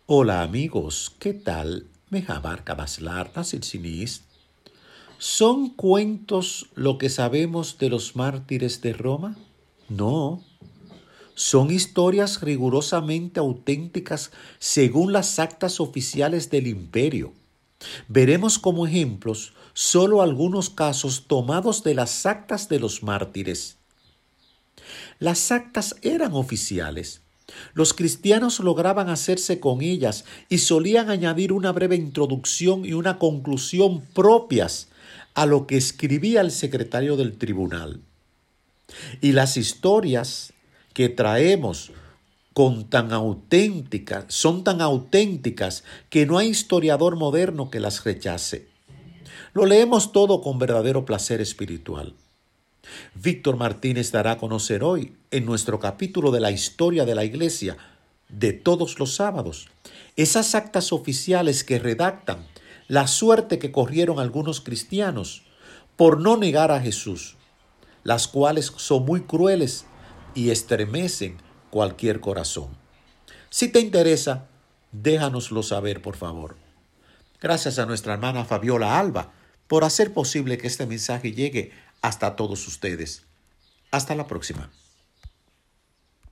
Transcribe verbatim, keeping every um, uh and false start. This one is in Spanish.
Hola amigos, ¿qué tal? Mejabar Kabaslar Nasilsinis. ¿Son cuentos lo que sabemos de los mártires de Roma? No. Son historias rigurosamente auténticas según las actas oficiales del imperio. Veremos como ejemplos solo algunos casos tomados de las actas de los mártires. Las actas eran oficiales. Los cristianos lograban hacerse con ellas y solían añadir una breve introducción y una conclusión propias a lo que escribía el secretario del tribunal. Y las historias que traemos con tan auténticas, son tan auténticas que no hay historiador moderno que las rechace. Lo leemos todo con verdadero placer espiritual. Víctor Martínez dará a conocer hoy, en nuestro capítulo de la historia de la Iglesia de todos los sábados, esas actas oficiales que redactan la suerte que corrieron algunos cristianos por no negar a Jesús, las cuales son muy crueles y estremecen cualquier corazón. Si te interesa, déjanoslo saber, por favor. Gracias a nuestra hermana Fabiola Alba por hacer posible que este mensaje llegue hasta todos ustedes. Hasta la próxima.